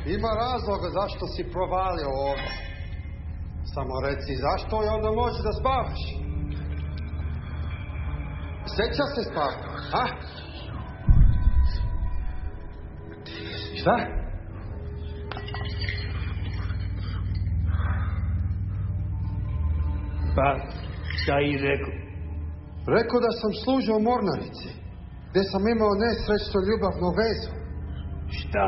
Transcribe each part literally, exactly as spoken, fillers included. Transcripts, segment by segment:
Ima razloga zašto si provalio ovdje. Samo reci zašto i onda može da spavaš. Sjeća se spava, a? Šta? Pa, šta i rekao? Rekao da sam služio u mornarici, gdje sam imao nesrećnu ljubavnu vezu. Šta?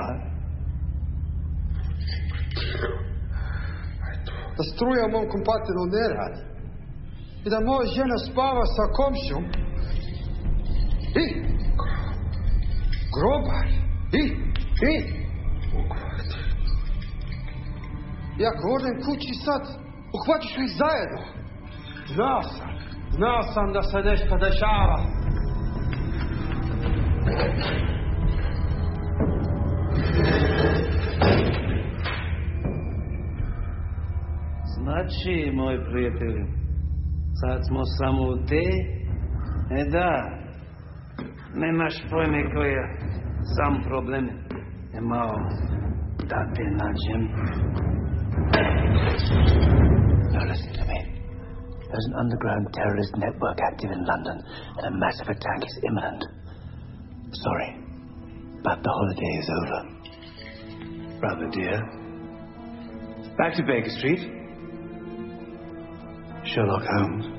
Da struja u mom kompatinu ne radi. I da moja žena spava sa komšijom. I? Grobar. I? I? I ako odem kući sad, uhvatiš li zajedno? Znao sam. Znao sam da se nešto dešava. Znači, moj prijatelj, sad smo samo u te? E da, nemaš pojme koja sam probleme imao da te nađem. Now listen to me. There's an underground terrorist network active in London, and a massive attack is imminent. Sorry, but the holiday is over. Brother dear, back to Baker Street. Sherlock Holmes.